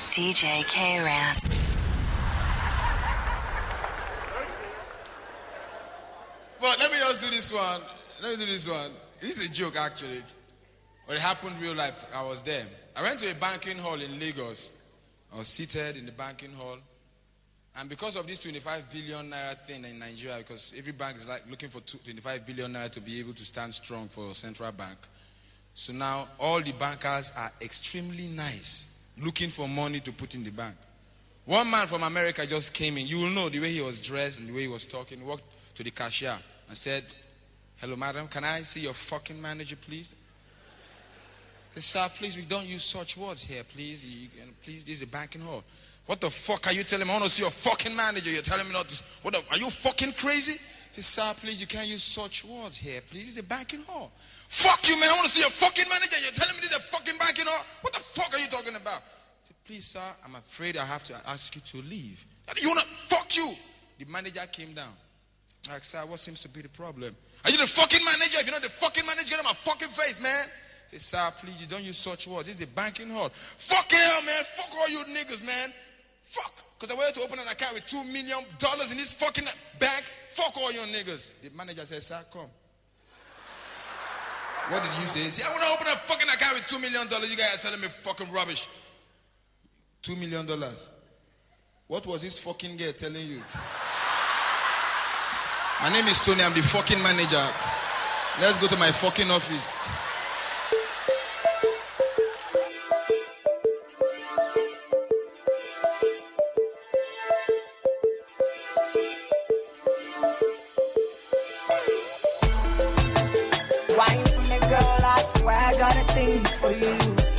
DJ K-Ran. Well, let me just do this one. This is a joke, actually. But it happened in real life. I was there. I went to a banking hall in Lagos. I was seated in the banking hall. And because of this 25 billion naira thing in Nigeria, because every bank is like looking for 25 billion naira to be able to stand strong for central bank. So now all the bankers are extremely nice, looking for money to put in the bank. One man from America just came in. You will know the way he was dressed and the way he was talking. He walked to the cashier and said, "Hello, madam, can I see your fucking manager, please?" He said, "Sir, please, we don't use such words here, please. Please, this is a banking hall." "What the fuck are you telling me? I want to see your fucking manager. You're telling me not to. Are you fucking crazy?" He said, "Sir, please, you can't use such words here, please. This is a banking hall." "Fuck you, man. I want to see your fucking manager. You're telling me this is a fucking banking hall? What the fuck are you talking about?" He said, "Please, sir, I'm afraid I have to ask you to leave." "You want to fuck you?" The manager came down. Like, "Sir, what seems to be the problem?" "Are you the fucking manager? If you're not the fucking manager, get on my fucking face, man." He said, "Sir, please, you don't use such words. This is the banking hall." "Fucking hell, man. Fuck all you niggas, man. Fuck. Because I wanted to open an account with $2 million in this fucking bank. Fuck all your niggas." The manager said, "Sir, come." "What did you say?" He said, "I want to open a fucking account with $2 million. You guys are telling me fucking rubbish." $2 million. What was this fucking girl telling you? "My name is Tony. I'm the fucking manager. Let's go to my fucking office." Wine for me, girl, I swear I got a thing for you.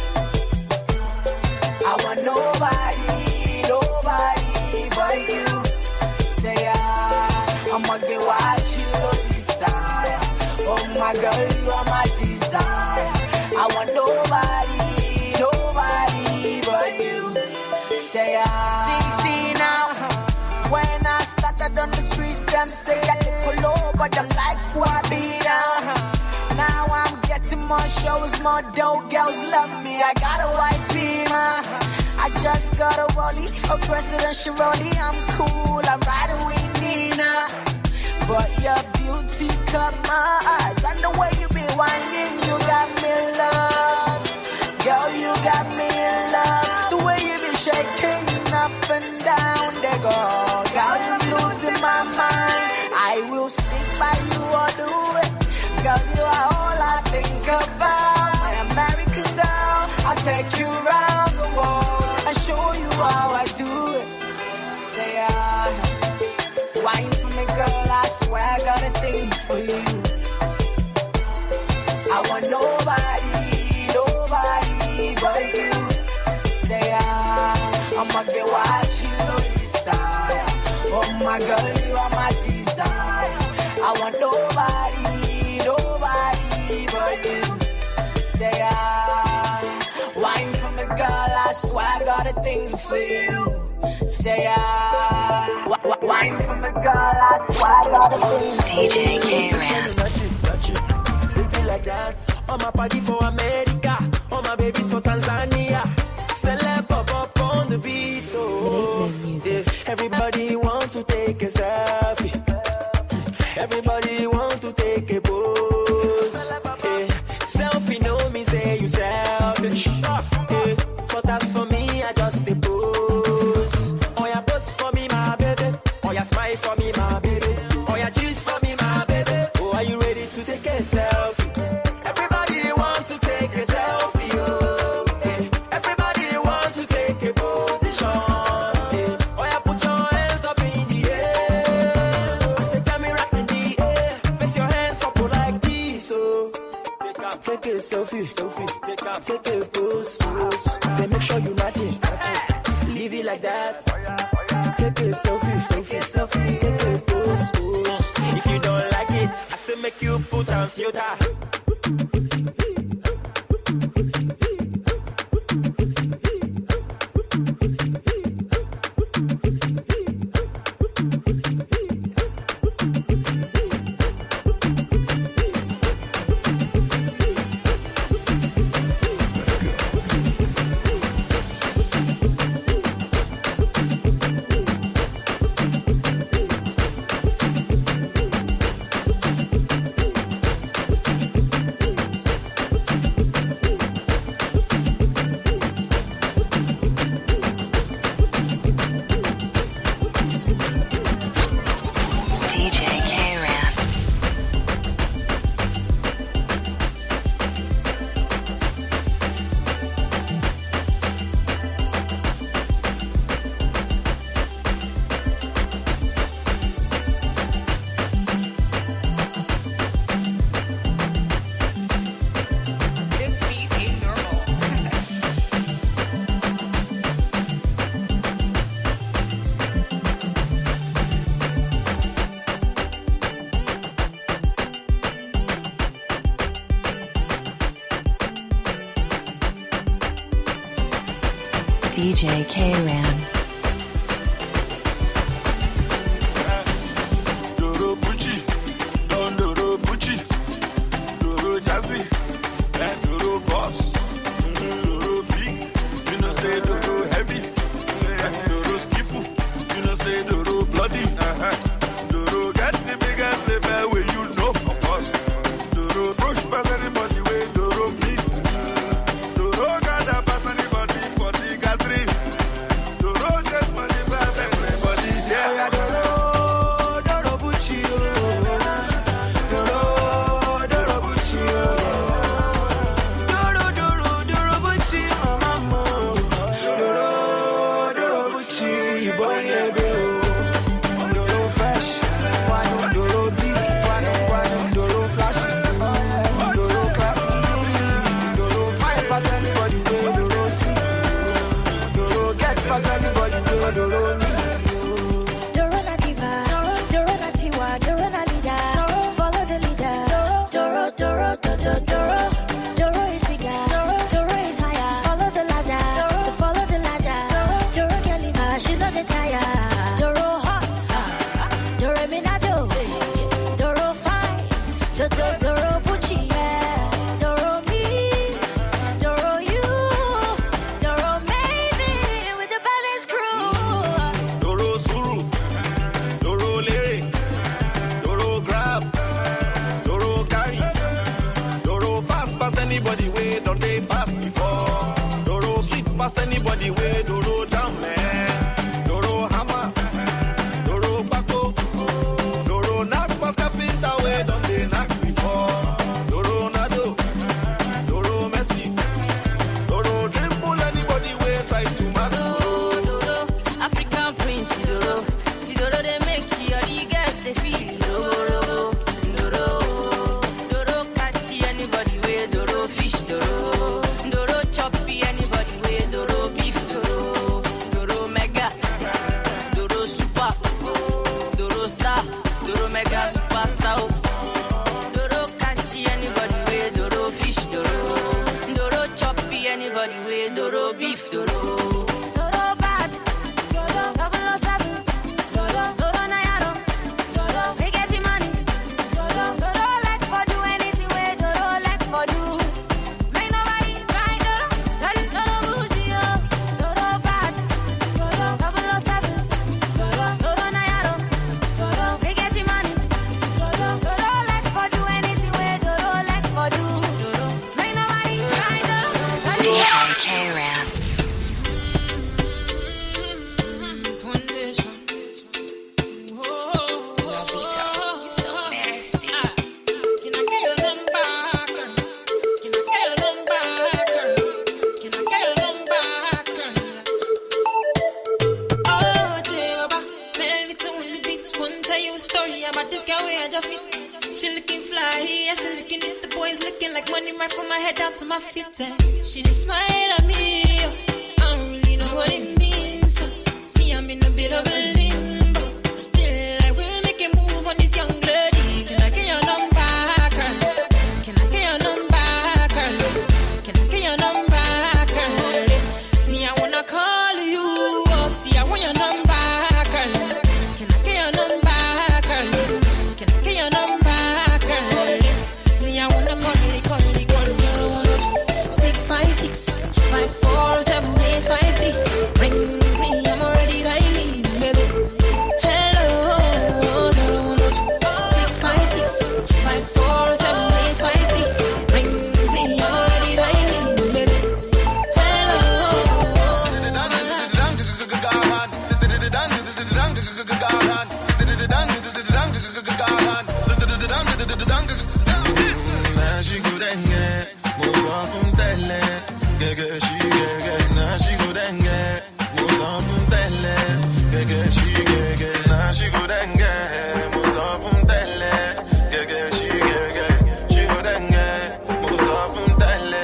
I want nobody but you. Say I'ma get what you desire. Oh my girl, you are my desire. I want nobody but you. Say see now. When I started on the streets, them say I look low, but them like who I be now. Now I'm getting more shows, more dope, girls love me. I got a white beamer. I just got a rollie, a presidential rollie. I'm cool, I'm riding with Nina. But your beauty caught my eyes, and the way you be whining, you got me lost. Girl, you got me in love. The way you be shaking up and down, they go. Girl, you're losing my mind. I will stick by you all the way. Girl, you are all I think about. My American girl, I'll take you around the world and show you how I do it. Say, wine for me, girl, I swear I got a thing for you. I want nobody but you. Say, I'ma get what you desire. Oh my girl, you are my desire. I want nobody but you. Say, wine for me, girl, I swear I got a thing for you. Say, wine for me, girl, I swear I got a thing for you. DJ K-Ran. Touch it. They feel like that. All my party for America. All my babies for Tanzania. Celeb up on the beat. Oh, yeah. Everybody want to take a selfie. Everybody want to take a pose. Yeah. Selfie know me say you selfish. Yeah. But as for me, I just a pose. Oh, yeah, pose for me, my baby. Oh, yeah, smile for me, my baby. Oh, yeah, juice for me, my baby. Oh, are you ready to take a selfie? Everybody want to take a selfie. Oh, yeah. Everybody want to take a position. Yeah. Oh, yeah, put your hands up in the air. I say, camera in the air. Face your hands up like this. Oh, take a selfie. Take a pose. I say, make sure you match it. Just leave it like that. Take a selfie. Take a pose. If you don't like it, I say, make you put on filter. DJ K-Ran. Doro Pucci, Don Doro Pucci, Doro Jazzy, and Doro Boss, Doro Big, you know say Doro Heavy, and Doro Skiffle, you know say Doro Bloody, Doro get the biggest level where you know, of course. Doro push past anybody where Doro meet. Doro got a pass anybody for the gathering. Doro just money pass everybody, yeah. Doro Bucci, Doro Bucci, Doro Bucci, mama, Doro Bucci, boy, Doro fresh, Doro big, Doro flashy, Doro classy, Doro fight pass anybody where Doro see, Doro get pass anybody where Doro need. Doro na diva, Doro na tiwa, Doro na leader, follow the leader. Doro is bigger, Doro is higher, follow the ladder, so follow the ladder. Doro can leave her, she know the tire. Doro hot, Doro minado, Doro fine, Doro Bucci, yeah. Doro me, Doro you, Doro maybe with the baddest crew. Doro Suru, Doro Lyric, Doro Grab, Doro Carry, Doro fast past anybody way, don't they fast before. Doro sweet past anybody way, Doro jam man, Doro hammer, Doro Paco, Doro knock past carpenter way, don't they knock before. Doro Nado, Doro Messi, Doro dribble anybody way, try to mark Doro. African prince, Doro. See Doro, they make you all the girls they feel. Doro, Doro catch anybody with Doro fish. Doro choppy anybody with Doro beef. Doro mega, Doro super, Doro star, Doro mega superstar. Doro catch anybody with Doro fish. Doro choppy anybody with Doro beef. Doro bad, Doro 007, Doro Nayaro, Doro they get the money, Doro like for do anything where Doro like for do. Make nobody try Doro, Doro Bucci, Doro bad, Doro 007, Doro Nayaro, Doro they get the money, Doro like for do anything where Doro like for do. Make nobody try Doro. DJ K-Ran. It's one nation. Can I get a number, girl? Can I get a number, girl? Can I get a number, girl? Oh, Baba, maybe to only beats. One tell you a story about this girl where I just meet. She looking fly, yeah, she looking at the boys looking like money right from my head down to my feet. She just smile at me. I don't really know what it means. See, I'm in a bit of a limbo, but still I will make a move on this young lady. Can I get your number, girl? Can I get your number, girl? Can I get your number, girl? Me, I wanna call you. See, I want your number, girl. Can I get your number, girl? Can I get your number, girl? Me, I wanna call you. 656 54 7853. Rings me, I'm already dialing, baby. Hello, 656 54 7853. Rings me, I'm already dialing, baby. Now she go denge, moza funtelle, gege she gege. Now she go denge, moza funtelle, gege she gege. Now she go denge, moza funtelle, gege she gege. She go denge, moza funtelle.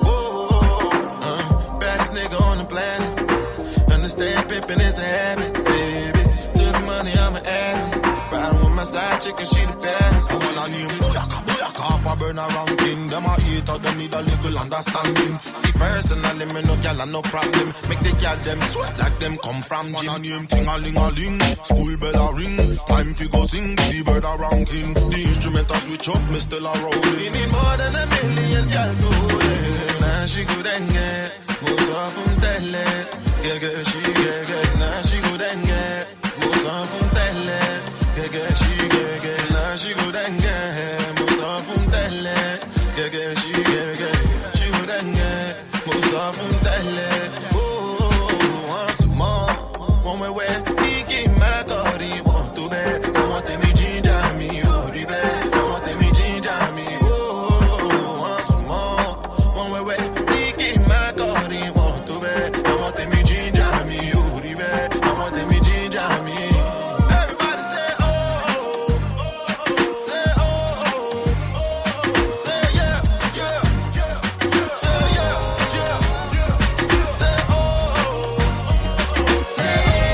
Oh, baddest nigga on the planet. Understand pimping is a habit, baby. To the money I'ma add 'em. Riding with my side chicken, she the best. I wanna name Booyaka, Booyaka, off a burn around king. Them a eat out, them need a little understanding. See personally, me no gal and no problem. Make the gal them sweat like them come from gym. Wanna name ting-a-ling-a-ling, school bell a ring. Time to go sing, the bird around king. The instrument a switch up, me still a rolling. We need more than a million gal fooling. Now she good and get, most of them tell it. Yeah, she get, now she good and get. Most of them tell it. Yeah, she get, now she good and get. Most of them tell it. Yeah, she get, she good and get. Most of them tell it. Oh, once more, one way, he give my God, he want to bed. I want them to ginger me, oh, the bed. I want them to ginger me, oh, once more, one way, he give my God, he want to bed. I want them to ginger me, oh, the bed. I want them to ginger me. Everybody say, oh, say, oh, say, yeah, yeah, say, yeah, yeah, say, oh, say,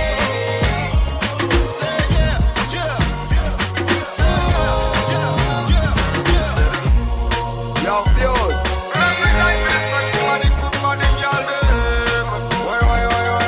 Yo, Fuse. Every night we money, good money, y'all them. Why?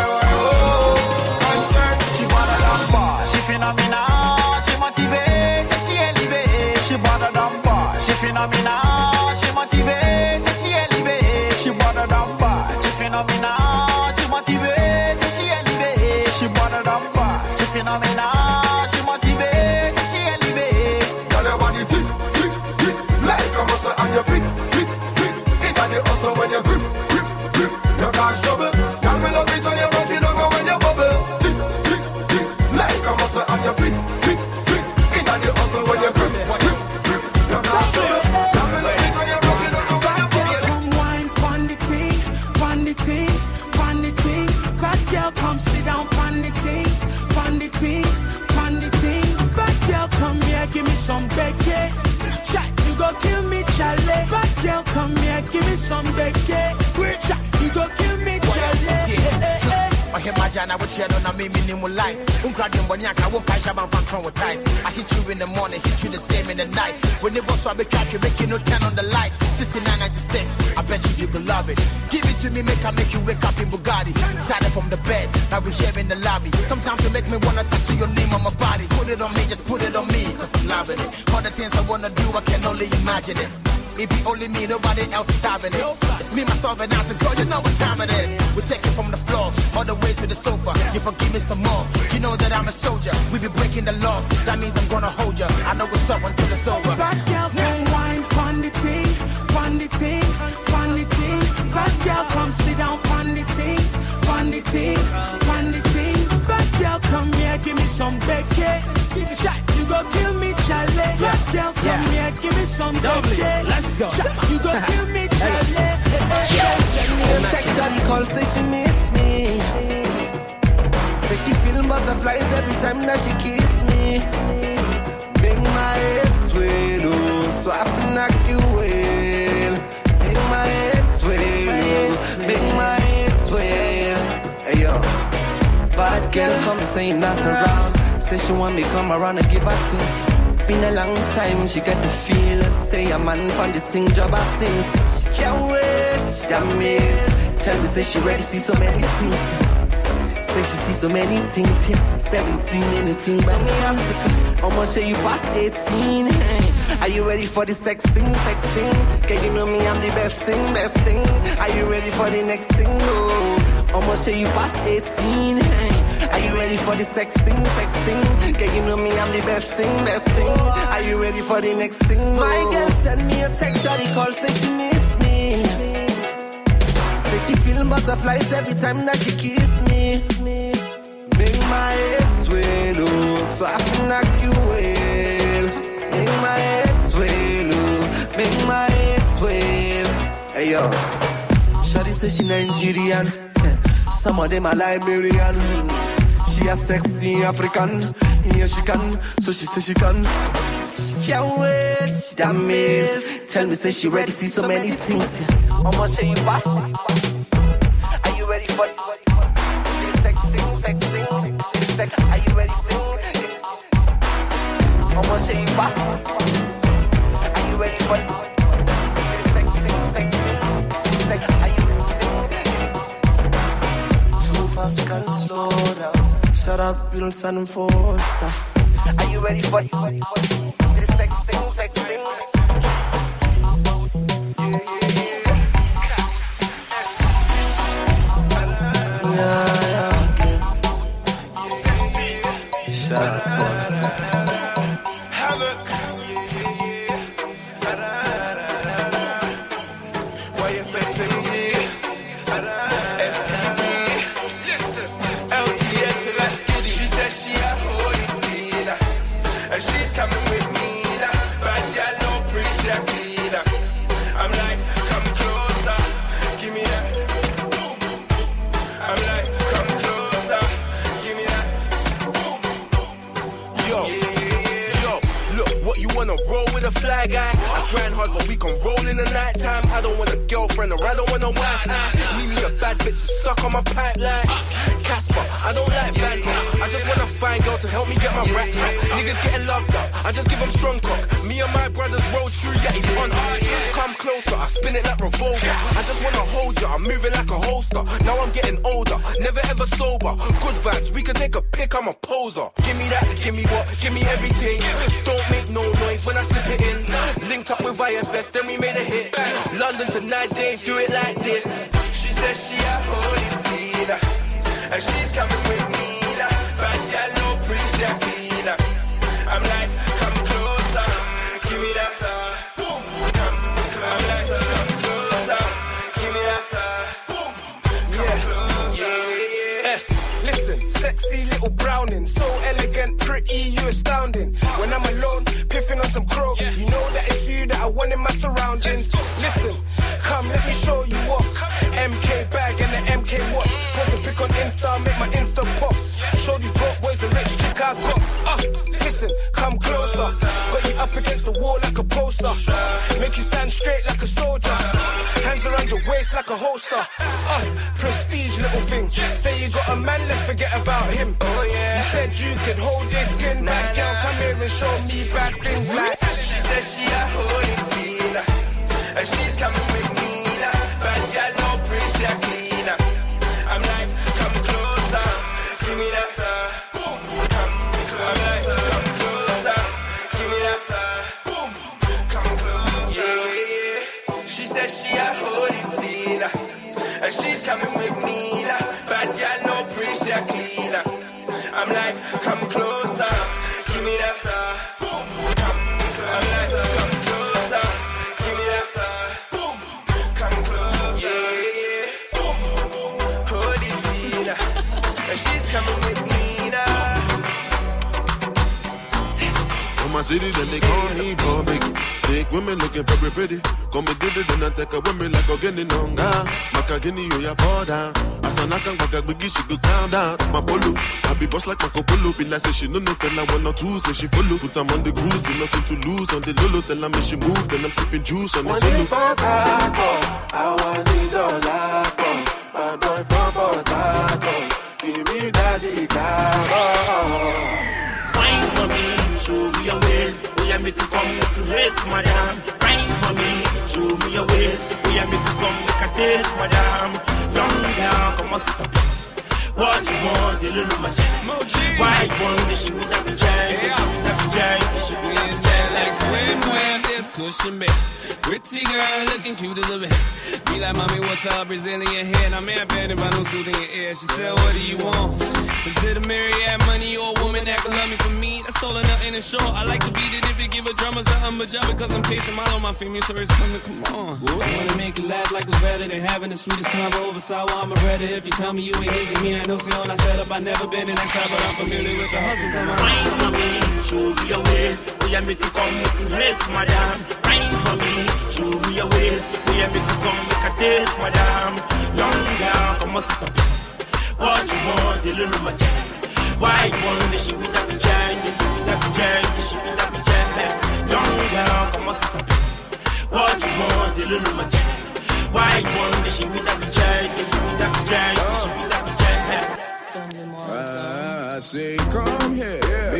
She wanna dump, she phenomenal, she motivate, she elevate. She wanna dump, she phenomenal, she motivate, she elevate. She wanna dump, she phenomenal, she motivate, she elevate. She wanna dump, she phenomenal, she motivate, she elevate. Tell your body tick, tick, tick. Like a muscle on your feet, feet, feet. It on the hustle when you grip, grip, grip. Your cash double. Can we love it when you rock it down when you bubble. Tick, tick, tick. Like a muscle on your feet, feet, feet. It on the hustle when you grip, grip, grip. Your cash double. Can we love it when you rock it down when you bubble. Come wine, pon the ting, pon the ting, pon the ting. Bad girl, come sit down, pon the ting, pon the ting, pon the ting. Bad girl, come here, give me some Becky. Chat, you go kill me, Charlie. Bad girl, come here, give me some Becky. Chat, you go kill me, Charlie. I hear my jana with you on a minimum life. Uncrading Bonyaka won't catch up and traumatize. I hit you in the morning, hit you the same in the night. When it was so I be catching, making no 10 on the light. 6996, I bet you could love it. Give it to me, make you wake up in Bugatti. Started from the bed, now we here in the lobby. Sometimes you make me wanna tattoo your name on my body. Put it on me, just put it on me, cause I'm loving it. All the things I wanna do, I can only imagine it. It be only me, nobody else is having it. It's me, myself, and dancing, girl, you know what time it is. We take it from the floor, all the way to the sofa. You forgive me some more, you know that I'm a soldier. We be breaking the laws, that means I'm gonna hold you. I know we'll stop until it's over. Bad girl, come wine, pon the ting, pon the ting, pon the ting. Bad girl, come sit down, pon the ting, pon the ting, pon the ting. Bad girl, come here, give me some Becky. Give me shot, you go kill me, Charlie. Bad girl, come here, give me some Becky. Let's go. Shot, you go kill me, Charlie. Send me a text, shawty call, say she miss me. Say she feeling butterflies every time that she kiss me. Make my head swell, oh, so I can knock you well. Make my head swell, oh, make my head swell. Hey yo, bad girl come saying not around. Say she want me come around and give her things. Been a long time, she got the feel. Say a man from the thing job I since. She can't wait, she damn it. Tell me say she ready to see so many things. Say she see so many things, yeah. 17, anything but me ask to see. I'ma show you past 18. Hey. Are you ready for the sexting? Can you know me, I'm the best thing. Are you ready for the next thing? No. I'ma show you past 18. Hey. Are you ready for the sexting? Can you know me, I'm the best thing. Are you ready for the next thing? No. My girl send me a text, shawty call, say she miss me. Say she feeling butterflies every time that she kiss me. Make my head swell, oh, so I can knock you well. Make my head swell, oh, make my head swell. Hey yo, shawty say she Nigerian. Some of them are Liberian. She a sexy African. Yeah, she can, so she say she can. She can't wait, she damn it. Tell me, say she ready to see so many things. I'ma show you fast. Are you ready for the sexing? Are you ready to sing? shake fast. Are you ready for it? Sexy. Are you ready? Too fast, can slow down. Shut up, you don't stand for stuff. Are you ready for it? Sexy. Shout out to us. Havoc. Why you flexing? STV. Listen. LDN to Las Kitty. She says she a holy Tina. And she's coming with me. Bad girl, no appreciate cleaner. I'm like, come closer. Give me that. I'm like, come closer. Give me that. Yo, look, what you wanna roll with a fly guy? I grind hard, but we can roll in the night time. I don't want a girlfriend or I don't want a wife. Need me a bad bitch to suck on my pipeline. Casper, I don't like bad girl. I just want a fine girl to help me get my racks right. Niggas getting loved up, I just give them strong cock. Me and my brothers roll through, yeah, he's on. Come closer, I spin it like revolver. I just wanna hold ya, I'm moving like a holster. Now I'm getting older, never ever sober. Good vibes, we can take a pic, I'm a poser. Give me that, give me what, give me everything. Don't make no noise when I slip it in. Linked up with IFS, then we made a hit. London tonight, they do it like this. She says she a holy Tina, and she's coming with me. Bad girl, no appreciate cleaner. I'm like, come closer, give me that boom. I'm like, come closer, give me that come closer. Yes, listen, sexy little browning, so elegant, pretty, you astounding. When I'm alone, piffing on some crow, you know that it's you that I want in my surroundings. Listen, come let me show you off. MK bag and the MK watch. Post a pic on Insta, make my Insta pop. Show these broke boys a rich chick I got. Listen, come closer. Got you up against the wall like a poster. Make you stand straight like a soldier. Hands around your waist like a holster. Prestige little thing. Say you got a man, let's forget about him. Oh yeah. You said you could hold it in. Bad girl, come here and show me bad things like. She said she a holy Tina, and she's coming with me. Bad girl, no appreciate cleaner. I'm like, come closer, give me that boom. I'm like, come closer, give me that boom. Come closer. Yeah. She said she a holy Tina, and she's coming with me. Bad girl, no appreciate cleaner. I'm like, come closer, give me that boom. I'm like, come closer, give me that boom. Come closer. And she's coming with me now. On my city, then they call me big. Big women looking very pretty. Come and get it, then I take a women like a guinea nonga. Maka guinea, you ya fall down. Asana baka biggie, she go calm down. My polo, I be boss like Marco Polo. Be like, say she no tell her 1 or 2, say she follow. Put them on the cruise, with nothing to lose. On the lolo, tell her me she move, then I'm sipping juice on the solo. I want it all up. My boy from Port Harcourt. Give me daddy car. Wine for me, show me your waist. We are make you come, make you race, madam. Wine for me, show me your waist. We are make you come, make a taste, madam. Young girl, come on, sit up. What you want, the little magic. White one, the shit with that jam. The shit with that jam. Like swim, this cushion bed. Pretty girl looking cute as a bit. Be like, mommy, what's up, Brazilian hair? Now, man, bad if I don't suit in your ear. She said, what do you want? Is it a myriad money or a woman that can love me for me? That's all or nothing in short. I like to beat it if it give a drummer something but job because I'm patient. Mine on my female, so it's coming, come on. I wanna make you laugh like it's better than having the sweetest combo over sour. I'm a redder. If you tell me you ain't easy, me, I know see on I set up. I never been in that trap, but I'm familiar with your hustle. Come on. Wine for me, show me your waist. We are make you come, make you race, madam. Wine for me, show me your waist. We are make you come, make a taste, madam. Young girl, come on, sit up. What you want, the little magic. White one, the shit with that jam, the shit with that jam, the shit with that jam. Young girl, come on, sit up. What you want, the little magic. White one, the shit with that jam, the shit with that jam, the shit with that jam. I say, come here, baby,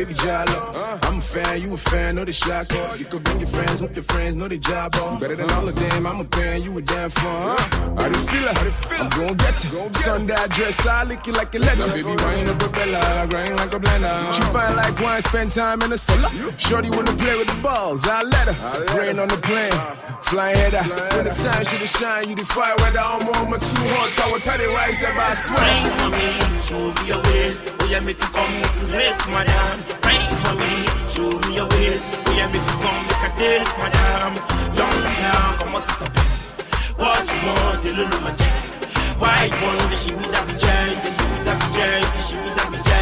baby Jalo. I'm a fan, you a fan, know the shot call. You could bring your friends, hope your friends know the job on. Better than all of them, I'm a fan, you a damn fun. How do you feel it? I'm gon' get it. Sunday dress, I lick you like a letter. Baby, wine up a bella, grind like a blender. She fine like wine, spend time in the cellar. Shorty wanna play with the balls, I let her. Rain on the plane, flying header. When the time should have shine, you the fire weather. I'm on my too hot, I will tell you rise ever, I swear. Rain for me, show me your waist. Oh yeah, make you come, make you race, madam. Rain for me, show me your waist. Oh yeah, make you come, make a dance, madam. Young girl, come on, stop. What you want, you look my jack. White one, the she with that jack, the she with that jack, the she with that jack.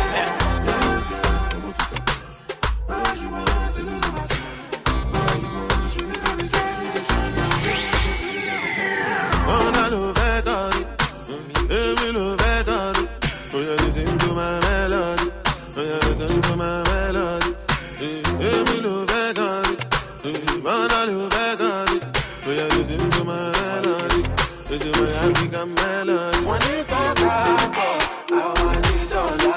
Listen to my melody. Listen to my melody. Every love I got it. Wanna love I got it. Listen to my melody. This is my African melody. When you talk about, I want it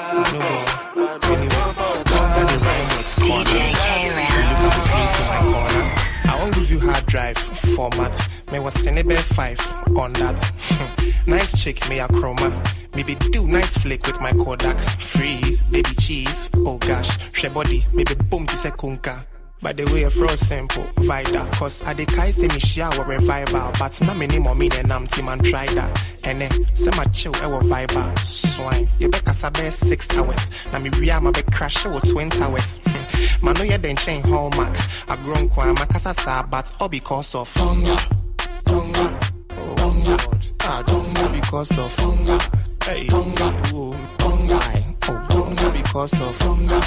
I won't give you hard drive format. May was send it 5 on that. Nice chick, may a chroma. Maybe do nice flick with my Kodak. Freeze, baby cheese. Oh gosh, she body. Maybe boom to se kunka. By the way, fro simple, vida. Cause I decay say me shower revival. But na many more mean and I'm team and try that. And then, say my chill, ever viber. Swine, you bet kasabe 6 hours. Na me ria ma be crash with 20 hours. Mano ya den chain hallmark. I grown kwa makasa sa, but all because of hunger. Hunger because of hunger. Hey, hunger, hunger, hunger because of hunger.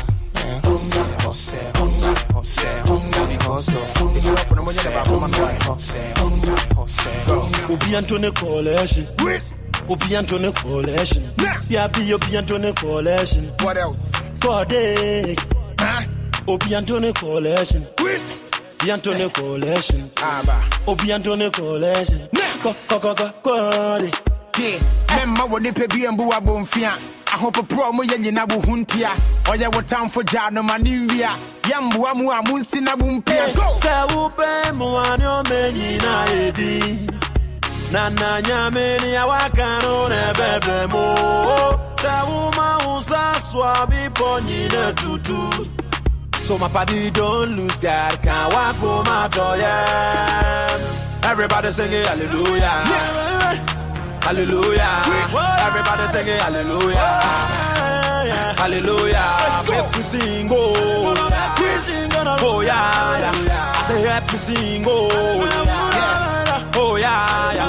Obi Antone Coalition. Obi Antone Coalition. Yeah, be Obi Antone Coalition. What else? Corday. Obi Antone Coalition. Obi Antone Coalition. Obi Antone Coalition. Corday. Memma woni pe bi embu abonfia. Ahopo pro mo yanyina bu huntia. Oye wo tamfo ja no manwia. Yambu amu amunsi na bumpia. Se wo pe mo anyo menyina edi. Nana nyame ni awaka no ne bebe mo. Se wo ma unsa swabi ponyina tutu. So my body don't lose God, can't walk home out of everybody singing hallelujah. Hallelujah. Everybody singing hallelujah. Hallelujah. Make we sing, oh. Oh, yeah. I say, happy sing, oh. Oh, yeah.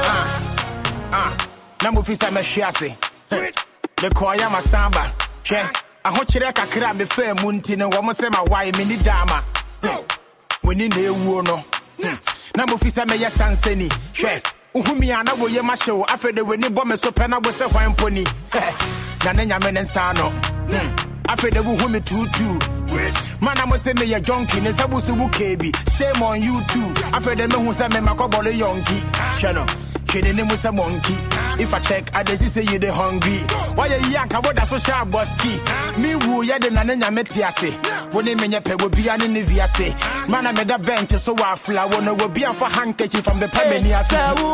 Namufisa meshiase. The choir masamba. Che. I hope you kakra be fair munti no wo say my why me ni dama. We ni na ewu no. Namufisa me yasanseni. Hwe. Uhumi ana wo ye ma show afede we ni bo me so pe na wo se hwan poni. Na na nyame ne nsa no. Afede wo humi tutu. Mana mo say me ya junkie ne sabusu bu kebi. Shame on you too. Afede me hu say me makobole yonki. Hwe no. Musa monkey. If I check, I just say you the hungry. Why you yank? I would social bossy. Me woo ya the nana metiase. When they mean pe will be an inviase. Man, I made a bench so I flower no will be for handkerchief from the Pemenia.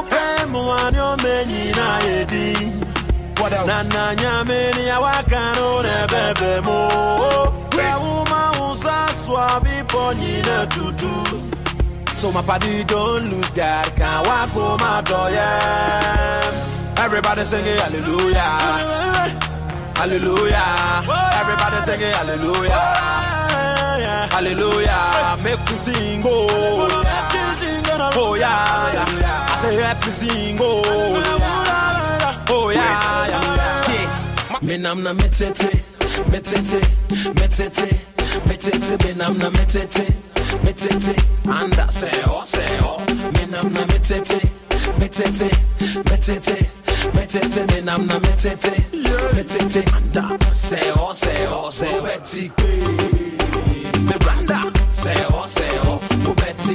What else? Nana nyameni awakano ne bebe mo. Woman usa swabi ponyina tutu. So my body don't lose God, can't walk home out of yeah. Everybody singing hallelujah. Hallelujah. Everybody singing hallelujah. Hallelujah. Make me sing, oh. Oh, yeah. I say, happy sing, oh. Oh, yeah. Me nam na metete, metete, metete, metete, me nam na metete. Metete, anda seo, me nam na metete, metete, metete, metete, me nam na metete, metete, anda seo, Betty, me branda, seo, Betty,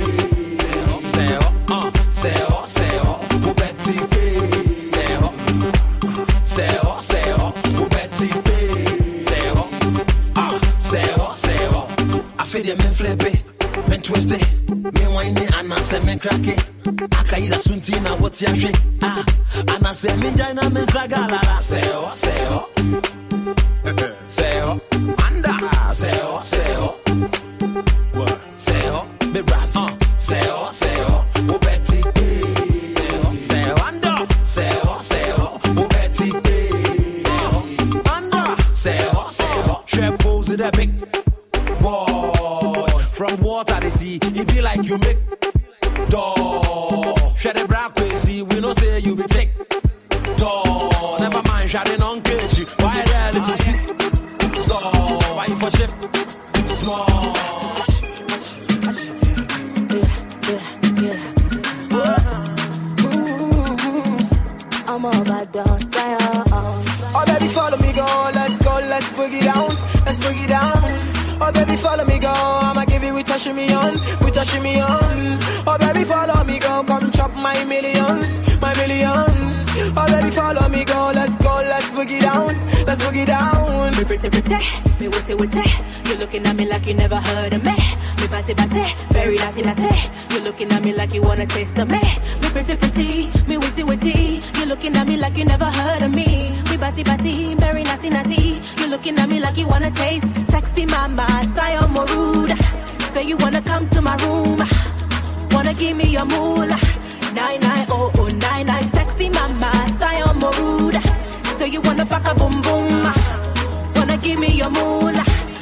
seo, Betty, seo, Betty, and crack it. Akaila Suntina, what's your drink? And I say, Minjana Mizagala, Seo, Seo, Seo, Anda, Seo, Seo, what? Seo, me brass, Seo, Seo, Ubeti, Seo, Anda, Seo, Seo, Ubeti, Seo, Anda, Seo, Seo, Trepos in a big boy. From water they see, it be like you make door. Shut the black see, we don't say you be thick. Door, never mind, shutting on catch you. Why there little see? So, why you for shift? Small. I'm all about those. Oh, baby, follow me, go. Let's go, let's boogie down. Let's boogie down. Oh, baby, follow me, go. I'ma give you with touching me on. With touching me on. Oh, baby, follow me, go. Come chop my millions. My millions. Oh, baby, follow me, go. Let's go, let's boogie down. Let's boogie down. Me pretty, me witty. You're looking at me like you never heard of me. Me batty, very natty. You're looking at me like you wanna taste of me. Me pretty, me witty. You're looking at me like you never heard of me. Me batty, very natty. You're looking at me like you wanna taste. Sexy mama, Sayo Moruda. Say you wanna come to my room. Wanna give me your moolah. 990099. Sexy mama, Sayo Moruda. Say you wanna pack a boom boom. Wanna give me your moolah.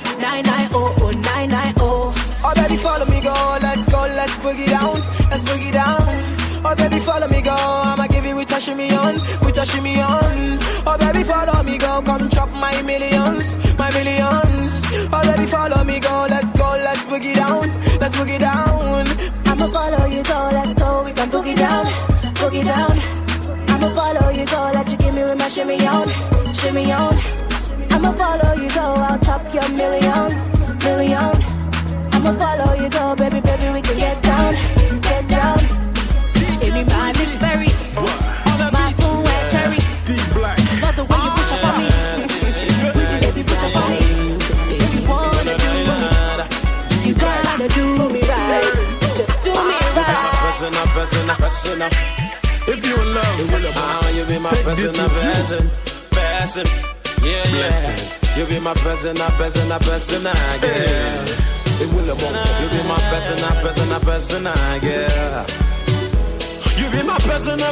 990099. Oh, baby, follow me, go. Let's go, let's boogie down. Let's boogie down. Oh, baby, follow me, go. I'ma give you with touching me on. With touching me on. Oh, baby, follow me, go. Come chop my millions. My millions. Oh, baby, follow me, go. Let's go, let's boogie down. Let's boogie down. I'ma follow you, go. Let's go. We can boogie down. Boogie down. I'ma follow you, go. Let you give me with my shimmy on. Shimmy on. I'ma follow you, go. I'll chop your millions. Million. I'ma follow you, go. Baby, we can get down. Get down. Give me magic berry. My phone wet cherry. D-Black. Love the way you push up on me. Baby, push up on me. If you wanna do me, you gotta do me right. Just do me right. Personal. If you in love, you be my personal person. Yeah. You be my personal girl. You be my personal girl. You be my personal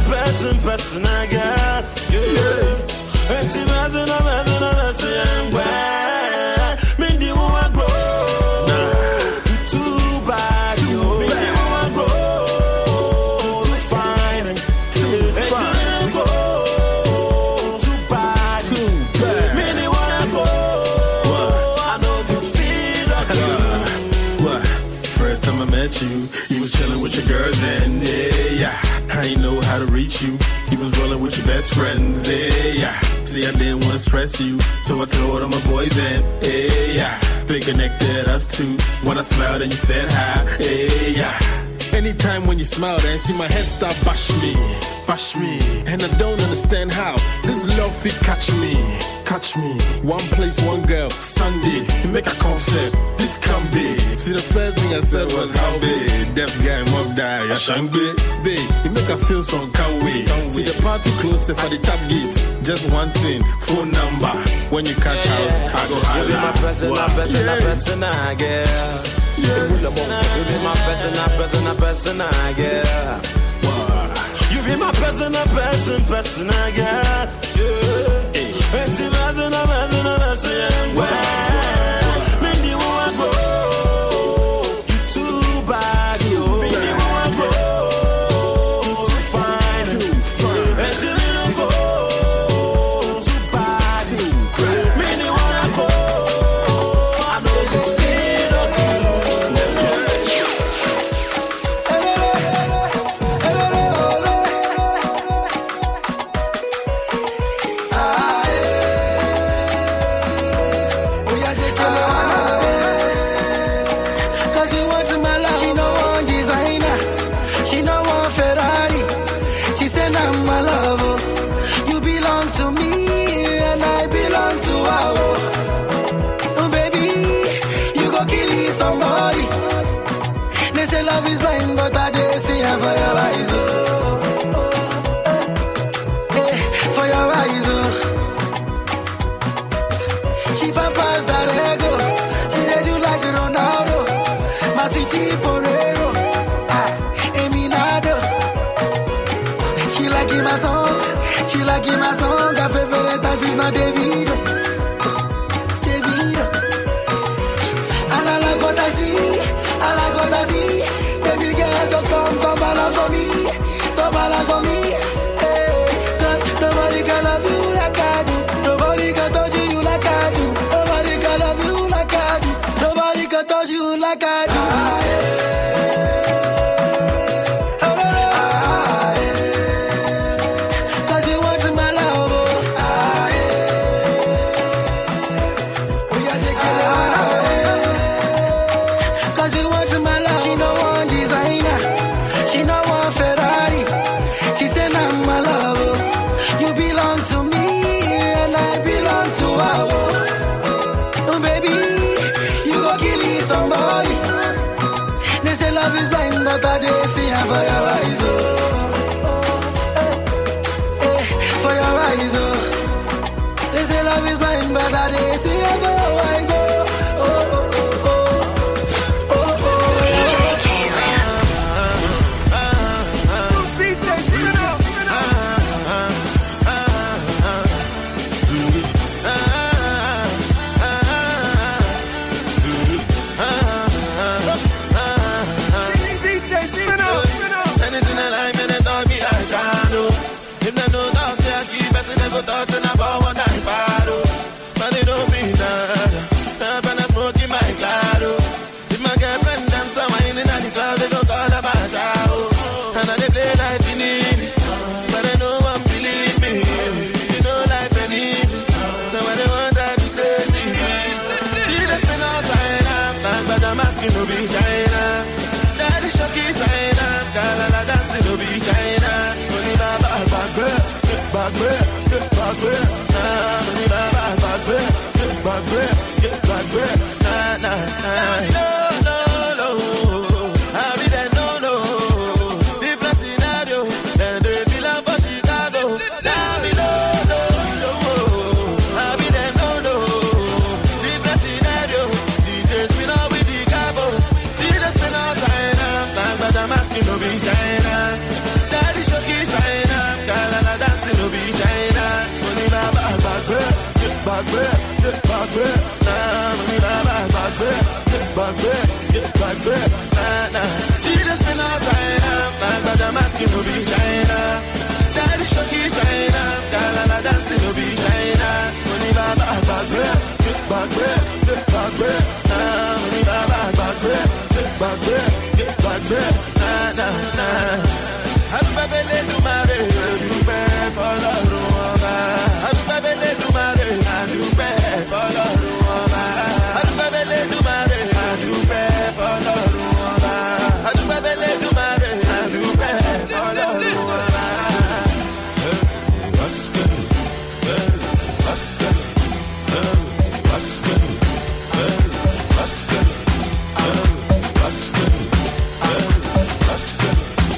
girl. Yeah. And she personal girl. Mindy won't grow. Too bad, yo. Mindy won't grow. Too fine. Too bad. Mindy wanna go. I know you feel like What? First time I met you, you was chilling with your girls and yeah. I ain't know how to reach you. You was rolling with your best friends, yeah. See, I didn't want to stress you, so I told all my boys and yeah. They connected us two. When I smiled and you said hi, yeah. Anytime when you smiled and see my head start bash me. And I don't understand how this love fit catch me. One place, one girl, Sunday, you make a concept, this can be. See, the first thing I said was how big. Deaf guy, mom die, I shan't be. Babe, you make her feel some can't wait. See the party closer for the top gates. Just one thing, phone number. When you catch house, I go holla. You be my personal girl. You be my personal girl. You be my personal girl. Yeah. And she personal girl. Mindy won't grow. You too bad, yo. Mindy won't grow. You too fine. And she little go. Too bad. Mindy wanna go. I know you feel She fan pass that ego. She dey do like Ronaldo. My city Porero. Eminado. She like in my song. She like in my song. Her favorite dance is not Davido. Davido. And I like what I see. I like what I see. Baby girl, just come balance on me. Come balance on me. Hey, cause nobody can love you like I do. Nobody can touch you like I do. Nobody can love you like I do. Nobody can touch you like I do. Cause you want my love. Cause you want my love. She no one designer. She no one Ferrari. She said I'm my love. You belong to me and I belong to her. Oh baby, you go kill somebody. They say love is blind, but I dey see her for your eyes. For your eyes. They say love is blind, but I dey see her for your eyes. Thoughts and about one night battle. But they don't mean that. Stop and I smoke in my claro. If my girlfriend dance a wine in the club, they don't call her back out. And they play like you need it. But they know one believe me. You know life ain't easy. So when they want drive you crazy. You just spin outside up. But I'm asking to be China. Daddy Shocky sign up. Galala dancing to be China. Only my back girl. Back way, back way, nah, back way, back way, nah, no, I be there, no, different scenario, and they belong for Chicago, nah, be no, I be there, no, different scenario, DJ spin out with the cabo, DJ spin outside, but I'm asking to be China, Daddy Shocky sign up, Galala dancing to be China, money back way, nah, money back way, nah, he just been outside up, but I'm asking to be China, Daddy Shocky sign up, Galala dancing to be China, money back way, nah, money back way, nah. Adubabele dumare, adube fọlọ́run ọba. Adubabele dumare, adube fọlọ́run ọba. Adubabele dumare, adube fọlọ́run ọba. Adubabele dumare, adube fọlọ́run ọba. Basket, basket, basket, basket, basket, basket.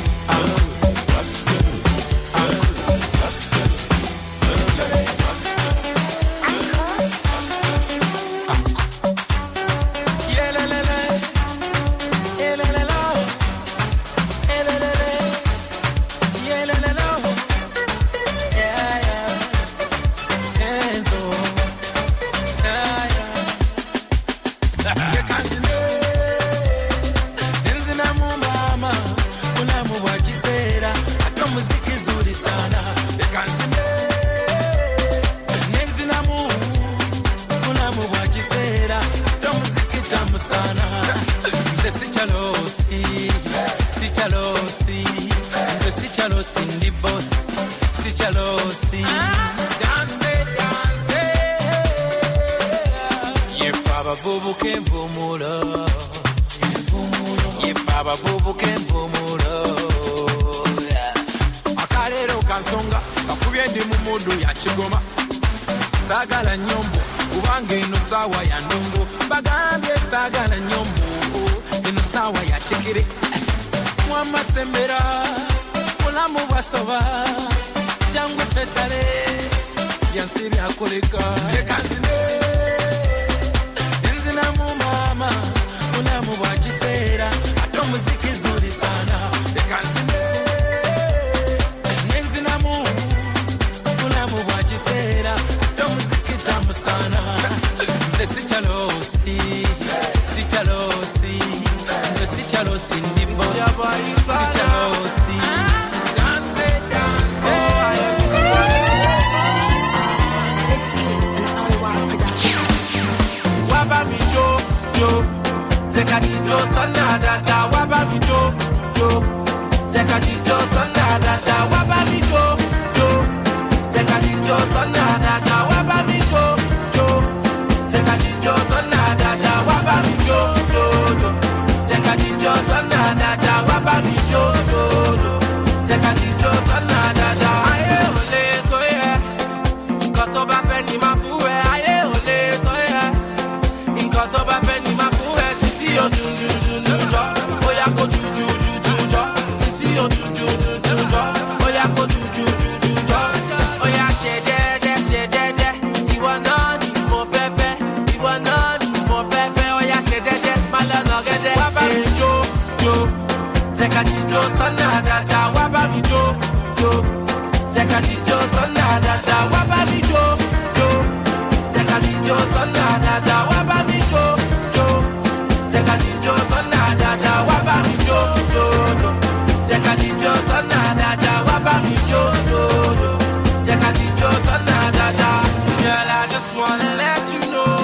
Kansonga kakubye ndi mu mudu ya Kigoma sagala nyombo kubanga eno sawa ya ndongo bagambye sagala nyombo eno sawa ya Kigere mwamasembera mulamu bwasoba jangu tetale yansi byakoleka lekanzine na mama ulamu wajisera ato muziki zuri sana dekanzime nenzi na ulamu wajisera ato muziki tamu sana nze sitalosi nze sitalosi ndimbosi sitalosi Jekadijo sana dada waba mi jo Jekadijo sana dada waba mi jo Jekadijo sana dada waba mi jo Jekadijo sana dada waba mi jo Jekadijo sana dada waba mi jo Jekadijo sana dada aye ole to ye nkan tó bá fẹ́ ni máa fún ẹ aye ole to ye nkan tó bá fẹ́ ni máa fún ẹ sisi o ju jọ oya ko ju jọ sisi o ju jọ oya ko ju jọ oya ṣe dẹ́dẹ́ ìwọ náà ni mo fẹ́ ìwọ náà ni mo fẹ́ oya ṣe dẹ́dẹ́ má lọ́nà gẹ́dẹ́ wá bá mi jó jẹ́ ká jíjó sọ́nà dáadáa wá bá mi jó jẹ́ ká jíjó sọ́nà dáadáa wá bá mi jó jẹ́ ká jíjó sọ́nà dáadáa wá bá mi jó jẹ́ ká jíjó sọ́nà dáadáa wá bá mi jó jẹ́ ká jíjó sọ́nà dáadáa wá bá mi jó jẹ́ ká jíjó sọ́nà dáadáa. Girl, I just wanna let you know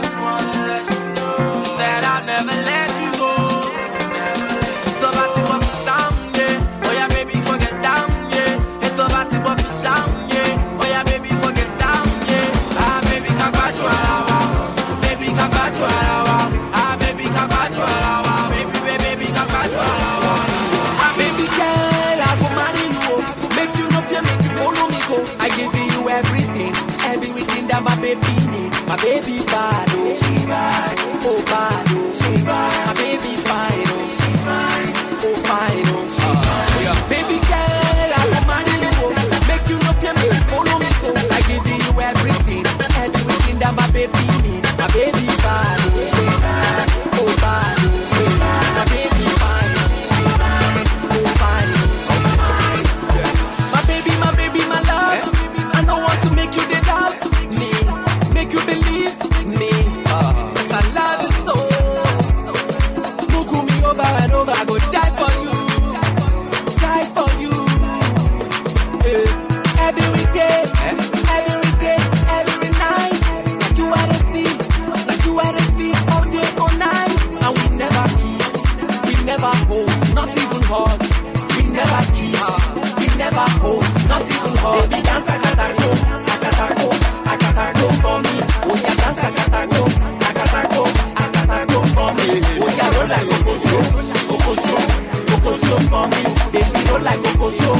that I'll never let you go. So about to walk down, yeah. Oh yeah, baby, go get down, yeah. It's about to walk down, yeah. Oh yeah, baby, go get down, yeah. Ah, baby, come back to our baby, come back to our ah, baby, come back to our baby, come back to our ah, baby girl, I go marry you, make you no fear, make you follow me go. I give you everything that my baby need. My baby bad, oh, she bad, oh bad, oh, she bad. My baby fine, oh, she fine, oh fine, oh, she fine. Baby girl, I will marry you, make you no fear, make you follow me go. I give you everything that my baby need. My baby bad, oh, she bad, oh bad, oh, she bad. My baby fine, she fine, oh fine, oh, she fine. My baby, my love, I don't want to make you the doubt. Make you believe me, cause I love you so. Mugu me over and over, I go die for you, every day, every night. Like you are the sea, all day, all night. And we never kiss, we never hold, not even hug. We never kiss, we never hold, not even hug. Baby, dance akatako for me. Oh yeah, dance akatako for me. Oh yeah, roll like okoso for me. Baby, roll like okoso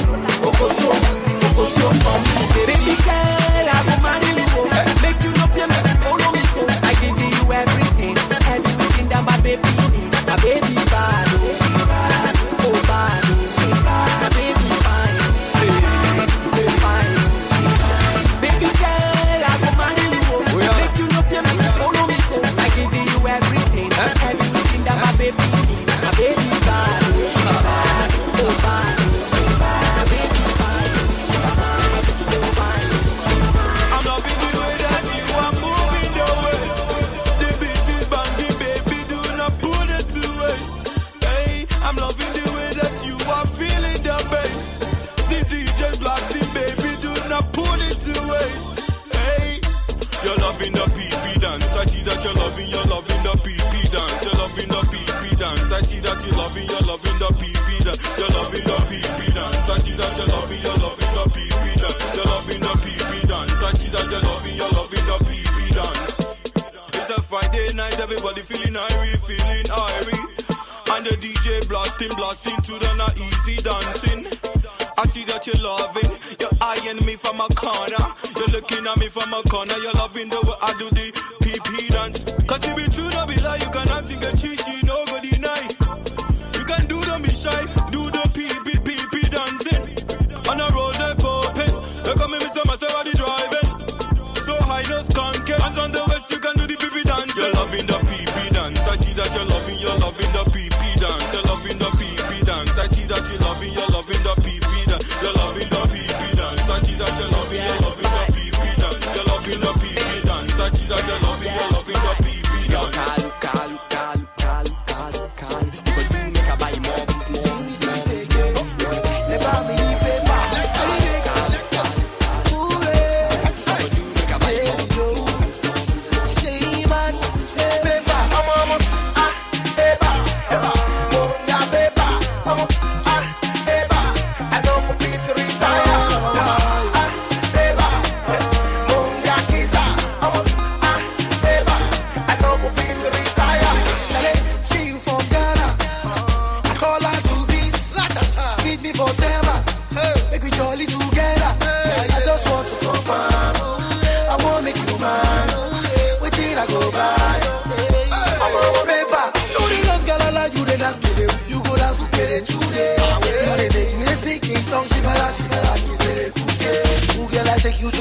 for me. Baby girl, I will marry you. Make you no fear, make you follow me go. I give you everything that my baby need. My baby bad, oh she bad, oh bad, oh she bad. My baby fine, she fine, oh fine, she fine. Baby girl, I will marry you. Make you no fear, make you follow me go. I give you everything that my baby need. My baby bad, oh she bad, oh bad, oh she bad. My baby fine, she fine, oh fine. I'm loving the way that you are moving your waist. The beat is banging, baby, do not put it to waste. Hey, I'm loving the way that you are feeling the bass. The DJ blasting, baby, do not put it to waste. Hey, you're loving the PP dance. I see that you're loving the PP dance. You're loving the PP dance. I see that you're loving the PP dance. You're loving the PP dance. I see that you're loving the PP dance. You're loving the PP dance. I see that you're loving the PP dance. It's a Friday night, everybody feeling irie. And the DJ blasting to the not easy dancing. I see that you're loving, you're eyeing me from a corner. You're looking at me from a corner, you're loving the way I do the PP dance. Cause if it's true, don't be lie, you can dance and get cheesy, nobody deny. You can do, don't be shy, do the PP dancing. On the road, they're popping. Look at me, Mr. Maserati driving. So high, no skunk. Hands on the west, you can do the PP dance. You're loving the PP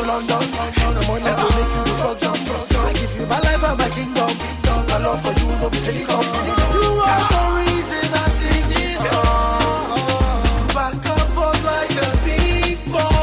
London. The money go make you the frog jump. I give you my life and my kingdom. My love for you no be silicon. You are the reason I sing this song. Back and forth like a big ball.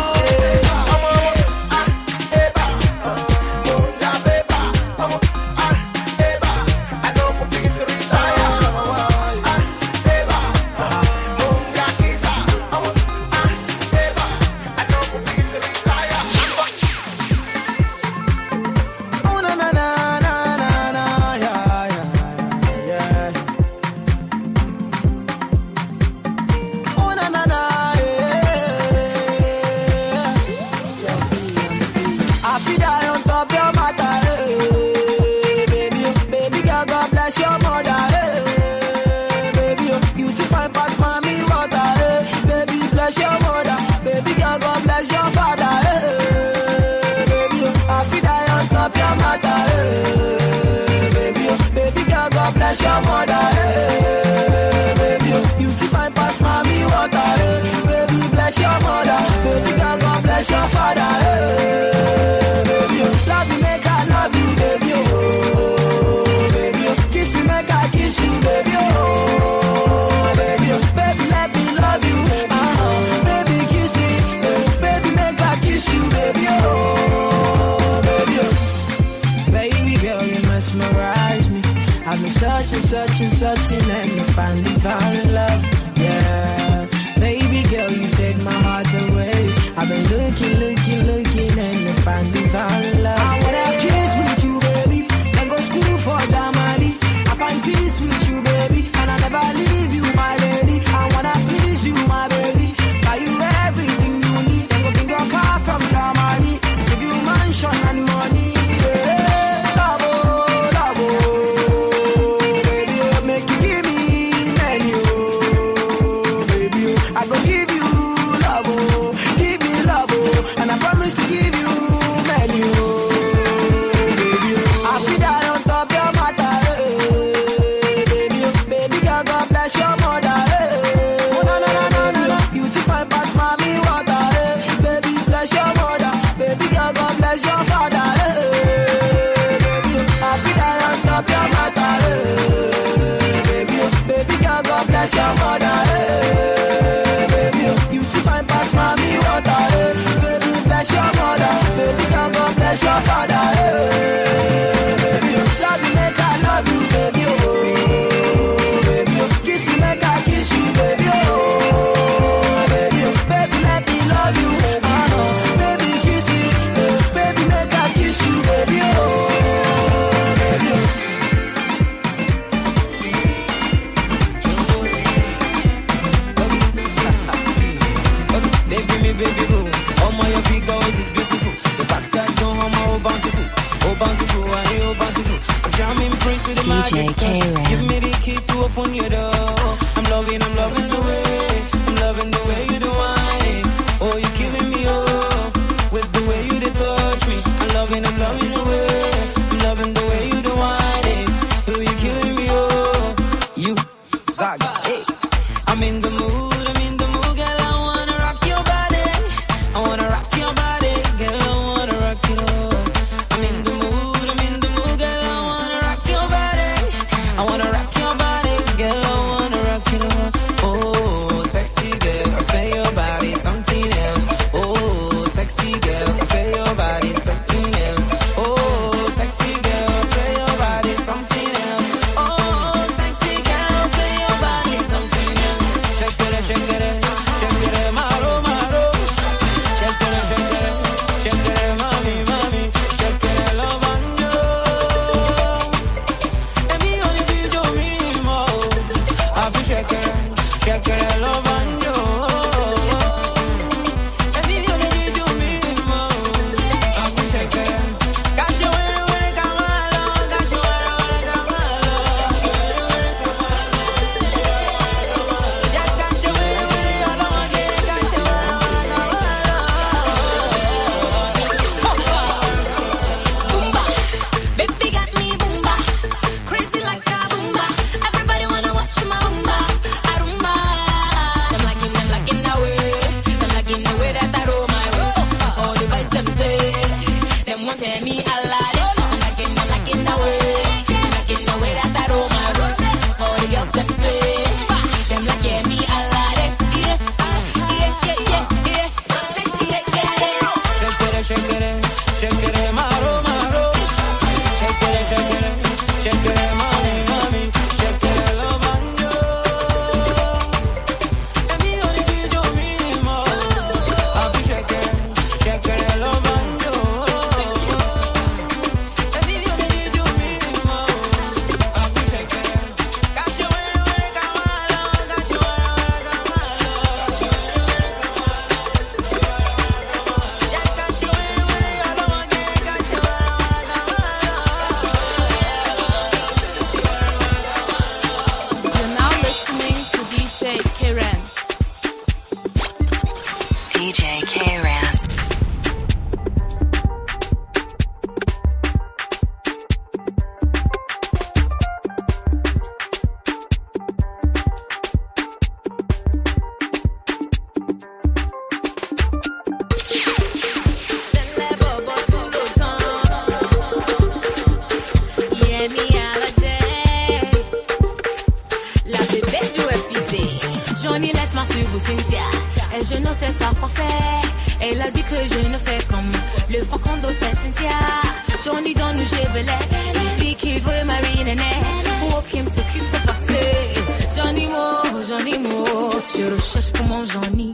Bless your mother, hey, baby. You to find past mommy water, hey, baby. Bless your mother, baby. God bless your father, hey, baby. Love me, make I love you, baby. Oh, baby. Kiss me, make I kiss you, baby. Oh, baby. Baby, let me love you, baby. Kiss me, baby. Make I kiss you, baby. Oh, baby. Baby girl, you mesmerize me. I've been searching, and you finally found love, yeah. Baby girl, you take my heart away. I've been looking, and you finally found love. I wanna have kids with you, baby, and go school for Germany. I find peace with you, baby, and I never leave you, my lady. I wanna please you, my baby, buy you everything you need, and go bring your car from Germany, give you mansion and money, yeah. And I promise to give you many, baby. I feel that on top your matter, baby. Baby girl, God bless your mother, oh, no. You to find past mommy water, baby. Bless your mother, baby girl, God bless your father, baby. I feel that on top your matter, baby. Baby girl, God bless your mother, baby. You to find past mommy water, bless your mother, baby, God bless your father, hey, baby. Love me, make I love you, baby, oh, baby. Kiss me, make I kiss you, baby, oh, baby. Baby, let me love you, baby, kiss me, baby, make I kiss you, baby, oh, baby. Baby, me, baby, boo. Oh my, your figure is beautiful. The backside don't have my oh bountiful, I ain't oh bountiful. I'm charming prince with the magic touch. Give me the key to open your door. I'm loving the way you do wine. Oh, you're killing me, oh, with the way you touch me. I'm loving the way you do wine. Oh, you're killing me, oh, you Zaga, hey. I'm in the mood. I wanna rock your body, girl. je ne sais pas quoi faire. Elle a dit que je ne fais comme le faucon de Cynthia. Johnny dans nous chevelets, il dit qu'il veut marier Néné. Pour qu'il me ce qui se passait. Johnny Mo, je recherche pour mon Johnny.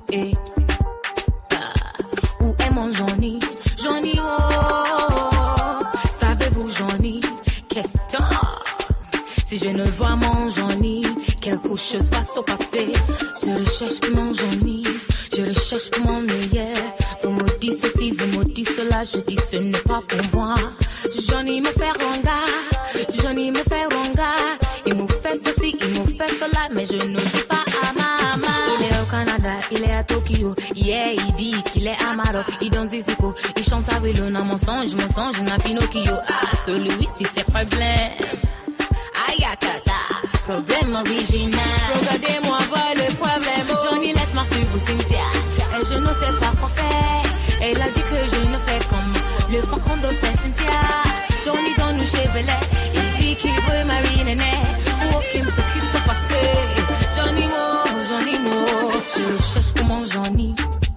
Où est mon Johnny? Johnny Mo, savez-vous Johnny? Question. Si je ne vois mon Johnny, quelque chose va se passer. Je recherche pour mon Johnny, je recherche pour mon meilleur. Vous me dites ceci, vous me dites cela, je dis ce n'est pas pour moi. Johnny me fait ronga, Johnny me fait ronga. Il me fait ceci, il me fait cela, mais je ne dis pas à maman. Il est au Canada, il est à Tokyo. Yeah, il dit qu'il est à Maroc. Il donne des échos, il chante à vélo. Dans mon songe, n'a Pinocchio. Ah, celui-ci c'est problème. Ayakata, problème original. Regardez-moi voir le problème. Johnny, laisse-moi suivre Cynthia. Et je ne sais pas quoi faire. Elle a dit que je ne fais comme le faucon de Cynthia. Johnny dans nous chevelets, il dit qu'il veut marier Néné. Ou aucun ce qui se passait. Johnny Mo, je recherche pour mon Johnny.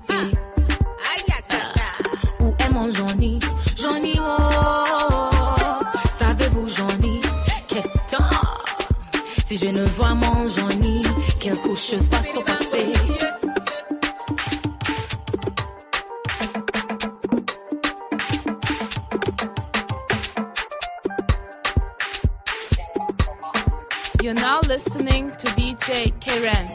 Où est mon Johnny? Johnny Mo, savez-vous Johnny? Question. Si je ne vois mon Johnny, quelque chose va se passer. You're now listening to DJ Karen.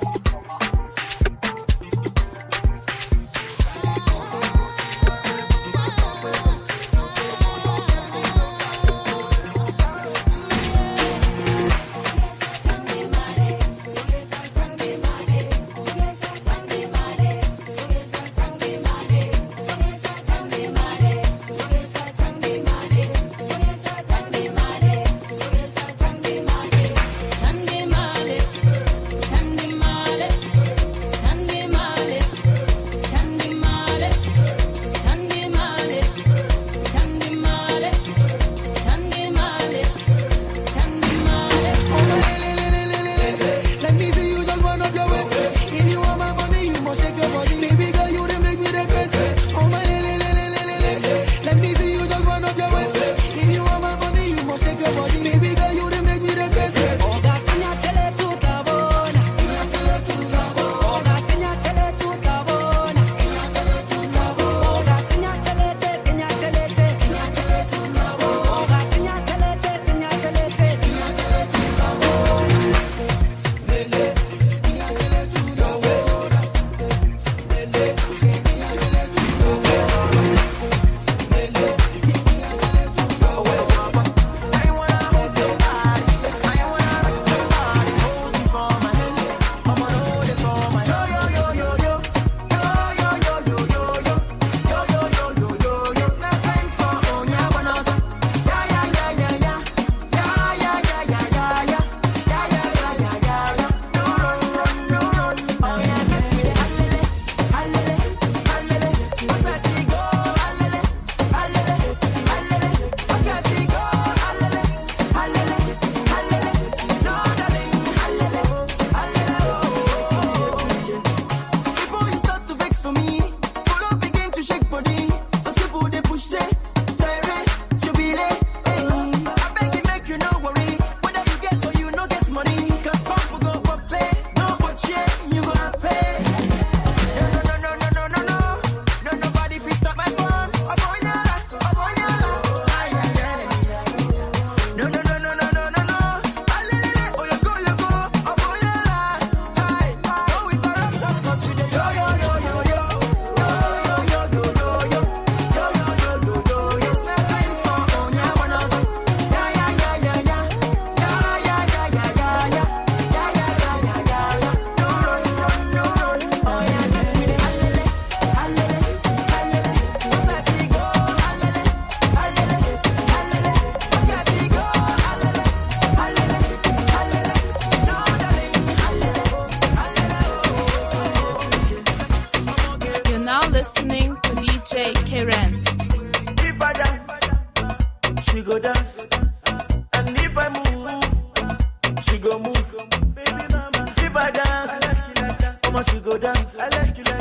If I dance, how much you go dance? I like you like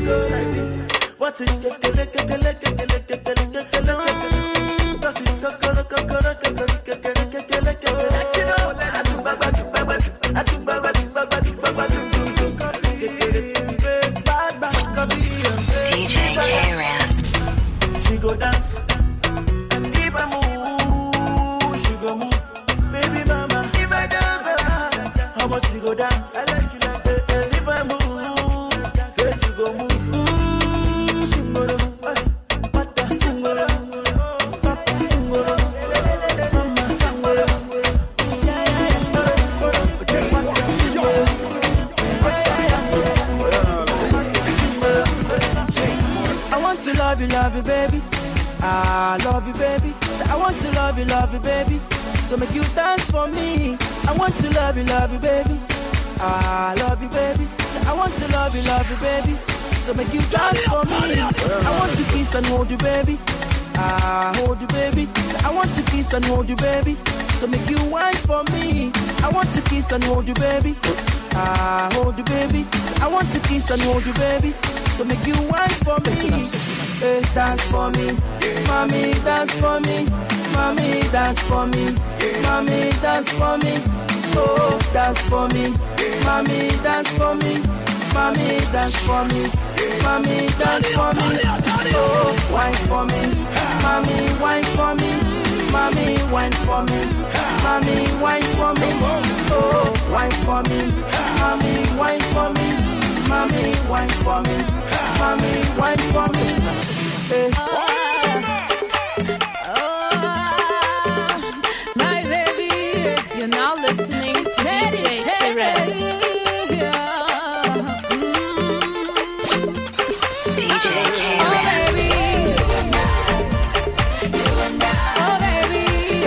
go like this. What is it? She go dance, and if I move, she go move. Baby mama, if I dance, how much she go dance? I like you like that. And if I move, say she go move. Love you, baby. I love you, baby. So I want to love you, baby. So make you dance for me. I want to love you, baby. I love you, baby. So I want to love you, baby. So make you dance for me. I want to kiss and hold you, baby. I hold you, baby. So I want to kiss and hold you, baby. So make you whine for me. I want to kiss and hold you, baby. I hold you, baby. So I want to kiss and hold you, baby. So make you whine for me. Hey, dance for me, mommy, dance for me, mommy, dance for me, mommy, dance for me, oh, dance for me, mommy, dance for me, mommy, dance for me, mommy, dance for me, oh, wine for me, mommy, wine for me, mommy, wine for me, mommy, wine for me, oh, wine for me, mommy, wine for me, mommy, wine for me. Mommy, wine for me. Hey. My baby. You're now listening to DJ K-Red. DJ K-Red. Oh, baby. Oh, baby.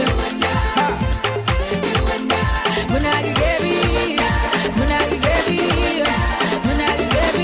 Munagi Gaby. Munagi Gaby. Munagi Gaby.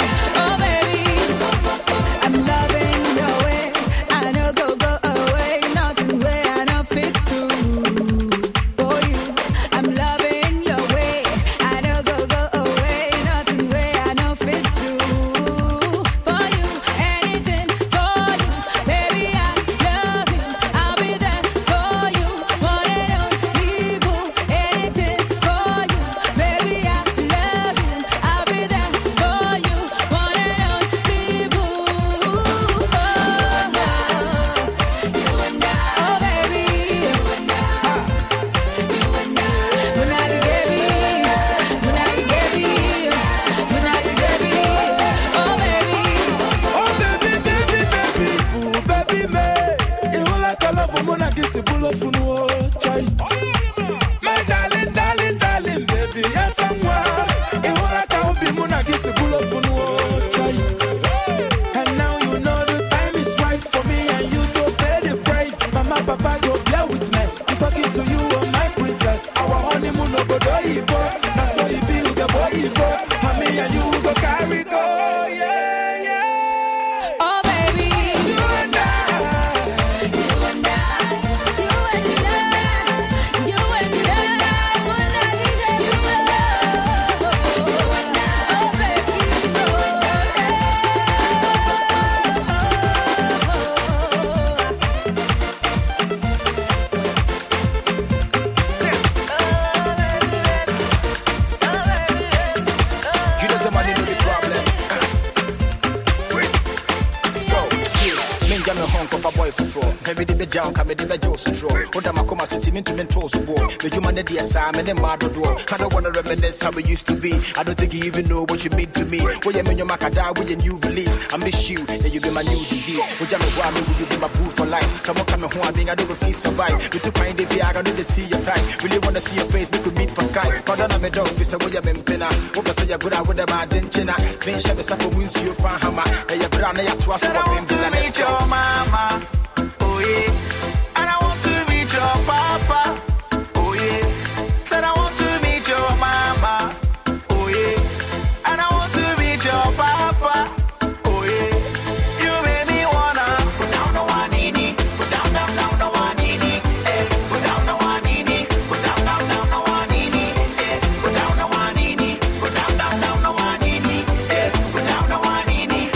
down, come in the Joseph draw. What am I come to team into mental war? The human the assignment and mad door. I don't want to reminisce how we used to be. I don't think you even know what you mean to me. When you mean your macadam with your new release, I miss you, then you be my new disease. Would you know will you be my boo for life? Someone coming home, I mean I don't feel survive. We took my day, I don't need to see your time. Really wanna see your face, we could meet for Skype. But then I'm a dog, face away, I'm in pinna. Hope I say you're good at what about Denchina. Clean shabby sako wins you fan hammer. And you're brown, and you're twice what I'm to meet your mama. Oh yeah. And I want to meet your papa. Oh yeah. Said I want to meet your mama. Oh yeah. And I want to meet your papa. Oh yeah. You made me wanna put down the one nini. Put down the one nini. Eh. Put down the one nini. Put down the one nini. Eh. Put down the one nini. Put down the one nini. Eh. Put down the one nini.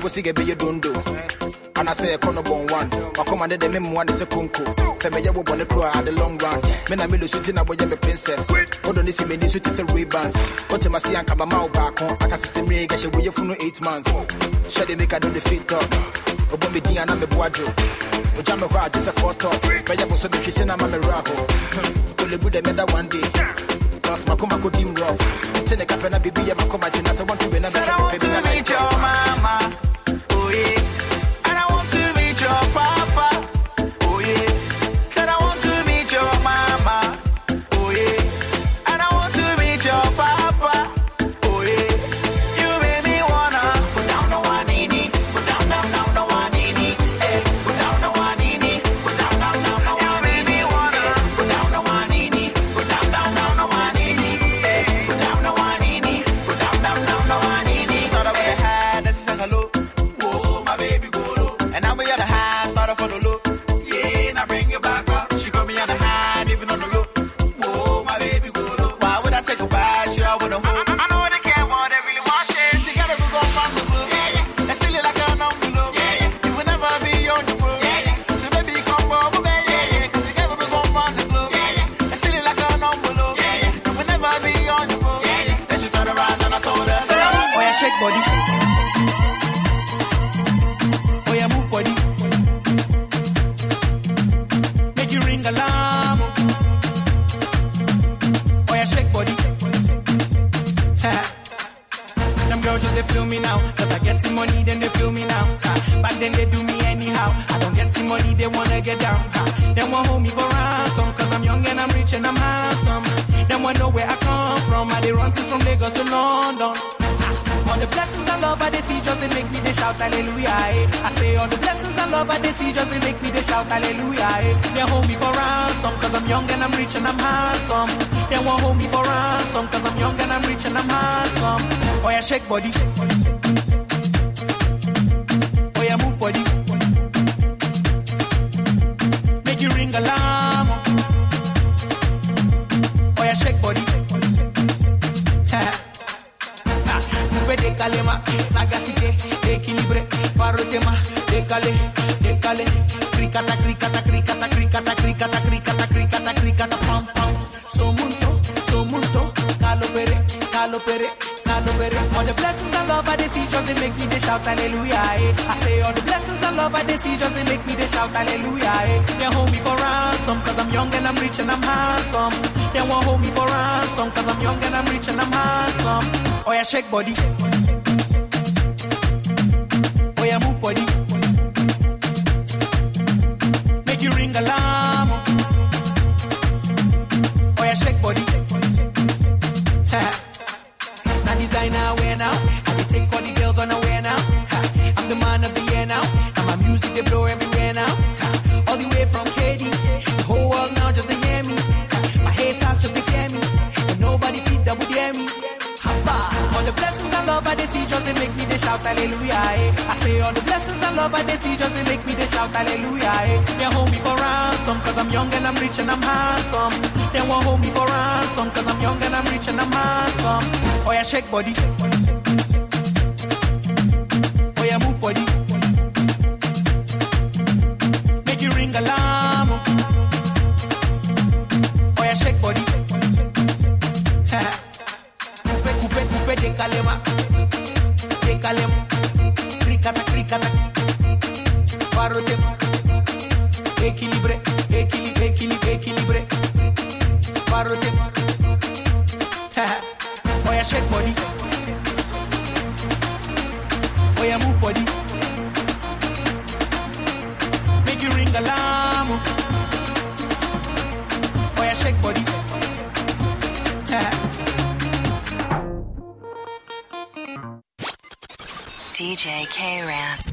was sick, be you don't do. And I say, Kono Bon one. I commanded the mem one is a kunku. Say, me, you want to cry at the long run. Men, I'm a shooting up with a princess. Hold on, this is many suits and ribbons. What am I saying? Come out back home. I can see me, get away for no 8 months. Shall they make a do the fit dog? Obo me din and I'm a boajo. Ojama kwa just a photo. But you also be kissing I'm a raho. Only good they made that one day. Plus my come could dim rough. Tell the captain I be a macoma I want to be another. Said I want to meet your mama. Oh yeah. And I want to meet your papa. Oh yeah. Said I want to meet your mama. Oh yeah. And I want to meet your papa. Oh yeah. You made me wanna put down the one in it. Put down the one in it. Hey, put down the one in it. Put down the one. You made me wanna put down the one in it. Put down the one in it. Hey, put down the one in it. Put down the one in it. Start up with the high, that's a hello. Whoa, my baby go low. And now we on the high, start off on the low. Yeah, now bring it back up. She got me on the high, even on the low. Whoa, my baby go low. Why would I say goodbye? She I wanna hold. I know they care what they really want. Together we gon' find the blue. Yeah, yeah. Let's silly like an envelope. Yeah, yeah. You will never be on the road. Yeah, yeah. So baby come over, baby. Yeah, yeah. Cause together we gon' find the blue. Yeah, yeah. Let's silly like an envelope. Yeah, yeah. You will never be on the road. Yeah, yeah. Then she turned around and I told her, oh yeah, shake body. Oh yeah, move body. Make you ring alarm. Oh yeah, shake body. Them girls just they feel me now. Cause I get some money, then they feel me now. Back then they do me anyhow. I don't get some money, they wanna get down. They want hold me for ransom. Cause I'm young and I'm rich and I'm handsome. They want know where I come from. I they run since from Lagos to London. All the blessings and love I they see just they make me they shout hallelujah. Eh. I say all the blessings and love I they see just they make me they shout hallelujah. Eh. They hold me for ransom cause I'm young and I'm rich and I'm handsome. They won't hold me for ransom cause I'm young and I'm rich and I'm handsome. Oh yeah, shake body. Oh yeah, move body. Make you ring alarm. Oh yeah, shake body. Décalema, sagacité, équilibré, farotema, décalé, décalé, cricata, cricata, cricata, cricata, cricata, cricata, cricata, cricata, pam, pam, somunto, calopere, calopere, calopere. All the blessings and love I they see just they make me they shout hallelujah. Eh. I say all the blessings and love I they see just they make me they shout hallelujah. Eh. They hold me for ransom cause I'm young and I'm rich and I'm handsome. They won't hold me for ransom cause I'm young and I'm rich and I'm handsome. Oh yeah, shake body. Oh yeah, move body. Make you ring alarm. Oh yeah, shake body. Now designer wear now. I be take all the girls on the wear now. I'm the man of the year now. And my music they blow everywhere now. All the way from Katy. The whole world now just to hear me. My haters just to fear me. And nobody feed double dare me. All the blessings and love I they see just they make me they shout hallelujah. Eh. I say all the blessings and love I they see just they make me they shout hallelujah. Eh. They hold me for ransom cause I'm young and I'm rich and I'm handsome. They won't hold me for ransom cause I'm young and I'm rich and I'm handsome. Oh yeah, shake body. Oh yeah, move body. Make you ring alarm. Oh yeah, shake body. Coupe décalema, décalema, cricata, cricata, parotema, équilibré, équilibré, équilibré, équilibré, parotema. Oh yeah, shake body. Oh yeah, move body. Make you ring alarm. Oh yeah, shake body. DJ K-Rap.